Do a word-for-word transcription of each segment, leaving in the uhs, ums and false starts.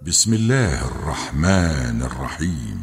بسم الله الرحمن الرحيم.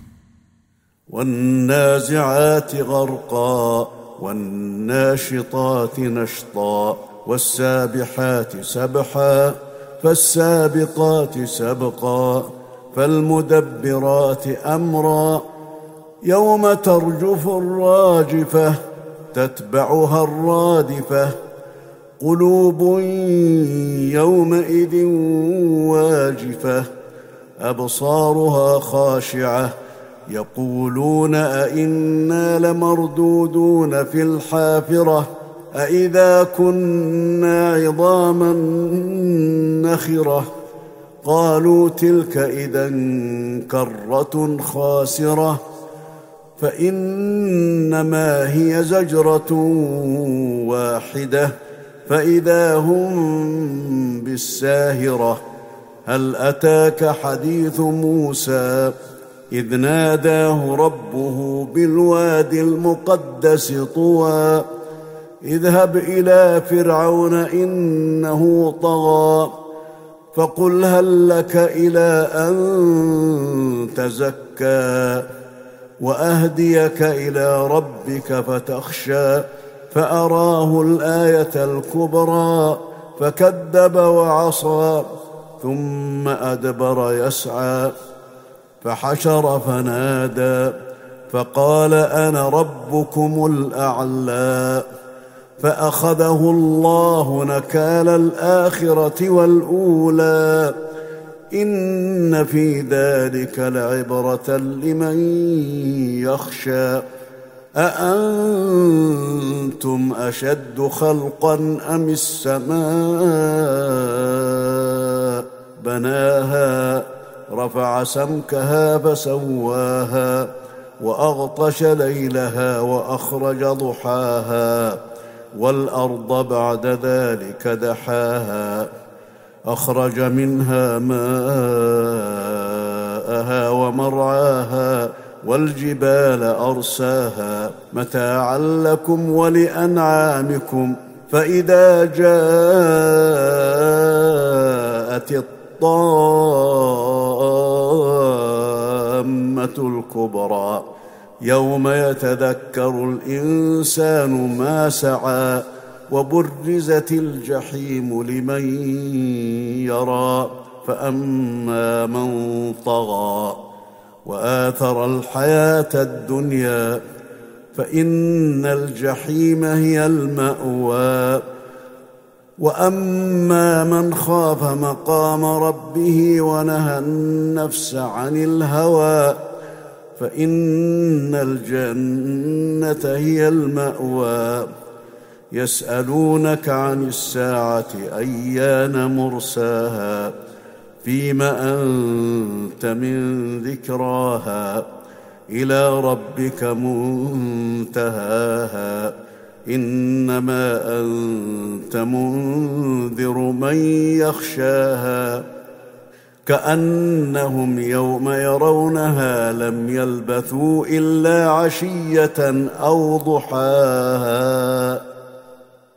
والنازعات غرقا والناشطات نشطا والسابحات سبحا فالسابقات سبقا فالمدبرات أمرا يوم ترجف الراجفة تتبعها الرادفة قلوب يومئذ واجفة أبصارها خاشعة يقولون أئنا لمردودون في الحافرة أئذا كنا عظاما نخرة قالوا تلك إذا كرة خاسرة فإنما هي زجرة واحدة فإذا هم بالساهرة. هل أتاك حديث موسى إذ ناداه ربه بالوادي المقدس طوى اذهب إلى فرعون إنه طغى فقل هل لك إلى أن تزكى وأهديك إلى ربك فتخشى فأراه الآية الكبرى فكذب وعصى ثم أدبر يسعى فحشر فنادى فقال أنا ربكم الأعلى فأخذه الله نكال الآخرة والأولى إن في ذلك لعبرة لمن يخشى. أأنتم أشد خلقا أم السماء بناها رفع سمكها فسواها وأغطش ليلها وأخرج ضحاها والأرض بعد ذلك دحاها أخرج منها ماءها ومرعاها والجبال أرساها متاعا لكم ولأنعامكم فإذا جاءت الطامة الكبرى يوم يتذكر الإنسان ما سعى وبرزت الجحيم لمن يرى فأما من طغى وآثر الحياة الدنيا فإن الجحيم هي المأوى وأما من خاف مقام ربه ونهى النفس عن الهوى فإن الجنة هي المأوى. يسألونك عن الساعة أيان مرساها فيم أنت من ذكراها إلى ربك منتهاها إنما أنت منذر من يخشاها كأنهم يوم يرونها لم يلبثوا إلا عشية أو ضحاها.